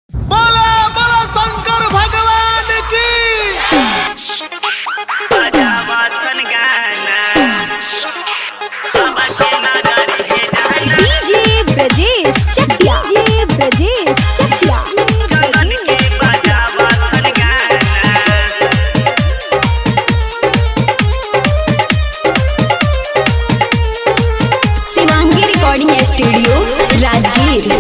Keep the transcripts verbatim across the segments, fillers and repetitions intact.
बोला बोला शंकर भगवान की। DJ Brajesh Chakiya DJ Brajesh Chakiya Shivangi recording studio Rajgir.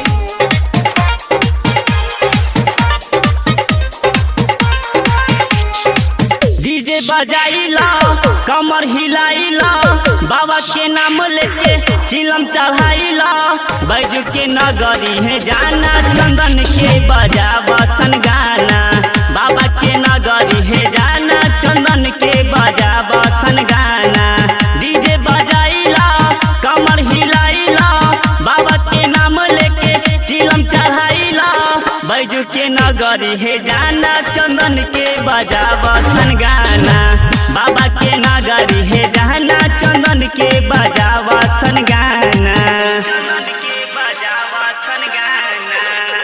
DJ बजाइला कमर हिलाइला बाबा के नाम लेके चिलम चढ़ाइला बैजू के नगरी है जाना चंदन के बजावा सन गाना बाबा के नगरी है जाना चंदन के बजावा सन गाना। डीजे बजाइला कमर हिलाइला बाबा के नाम लेके चिलम चढ़ाइला बैजू के नगरी है जाना चंदन के बजावा सन गाना बाबा के नगरी है जाना चंदन के बजावा सन गाना चंदन के बजावा सन गाना।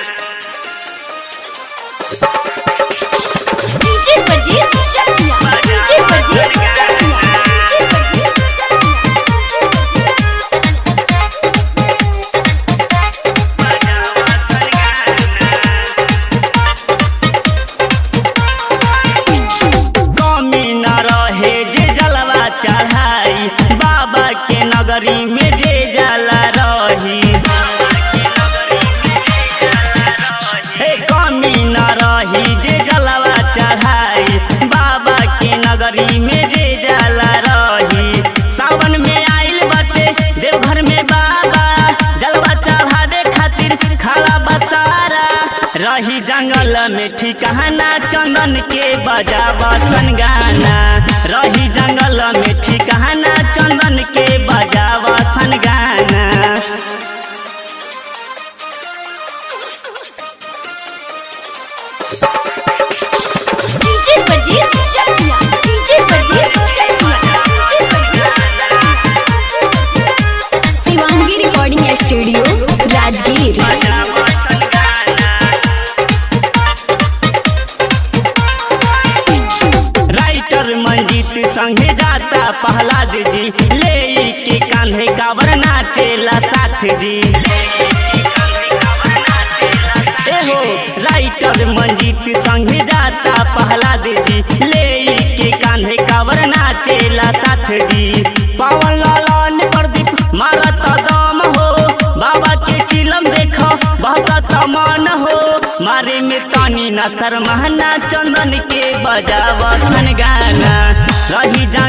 डीजे ब्रजेश चकिया डीजे ब्रजेश चकिया चढ़ाई बाबा के नगरी में जे जाला रही हे कमी न रही जे जलवा चढ़ाई बाबा के नगरी में जे जाला रही। सावन में आइल बाटे देवघर में बाबा जलवा चढ़ावे खातिर खड़ा बसारा रही जंगल में ठिकाना चंदन के बजावा सन गाना रही जंगल में ठिकाना चंदन के बजावा सन गाना। DJ Brajesh Chakiya DJ Brajesh Chakiya Shivangi recording studio Rajgir. Writer Manjeet संगे जाता प्रहलाद जी ले के कान्हे कावर नाचेला साथ जी। एहो राइटर मंजीत संगे जाता प्रहलाद जी ले के कान्हे कावर नाचेला साथ जी। पवन लालन प्रदीप मारत दम हो बाबा के चिलम देखो बहुत मन हो मारे में तानी न शर्माना चंदन के बजावा सन गाना रही जा